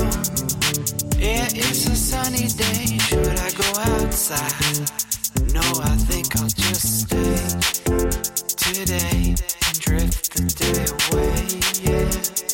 Yeah, it's a sunny day. Should I go outside? No, I think I'll just stay today and drift the day away. Yeah,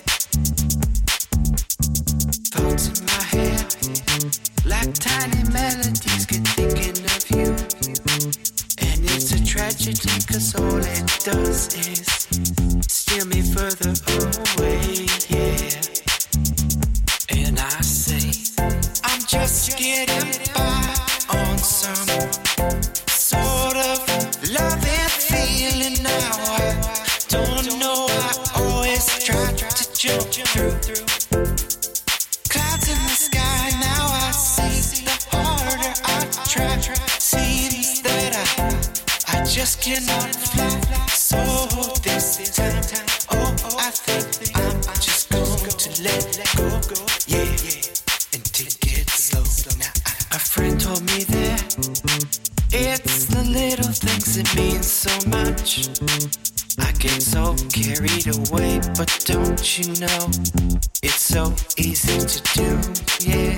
thoughts in my head like tiny melodies. Get thinking of you, and it's a tragedy 'cause all it does is steer me further away. Yeah, and I say I'm just getting by on some sort of love and feeling now. I don't know, I always try to jump through clouds in the sky. Now I see the harder I try, seems that I just cannot fly. So this time, oh, I think I'm just going to let go. Yeah, and take it slow. Now, a friend told me that it's the little things that mean so much. I get so carried away, but don't you know it's so easy to do? Yeah,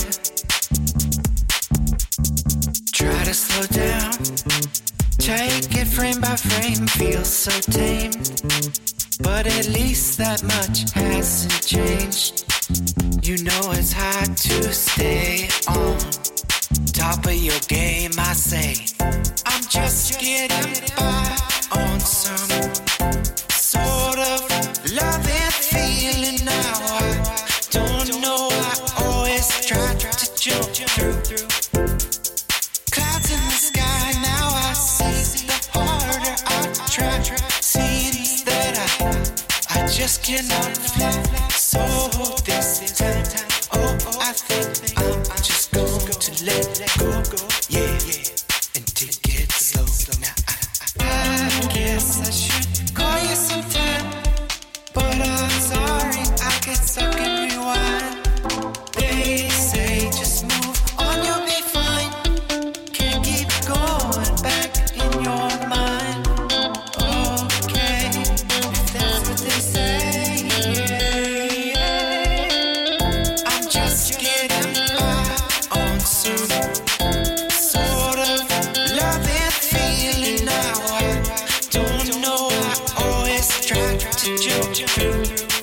try to slow down, take it frame by frame, feels so tame, but at least that much hasn't changed. You know it's hard to stay on top of your game. I say I'm just getting by on some sort of love and feeling now. I don't know, I always try to jump through clouds in the sky. Now I see the harder I try, seems that I just cannot fly. So this time, oh, I think I'm just going to let go. Yeah, and take it slow. Now I guess I should call you sometime, but I'm sorry, I get stuck in rewind. They say just move on, you'll be fine. Can't keep going back in your mind. Okay, if that's what they say. Yeah. I'm just getting by on some sort of love and feeling now. I don't know, I always try to jump through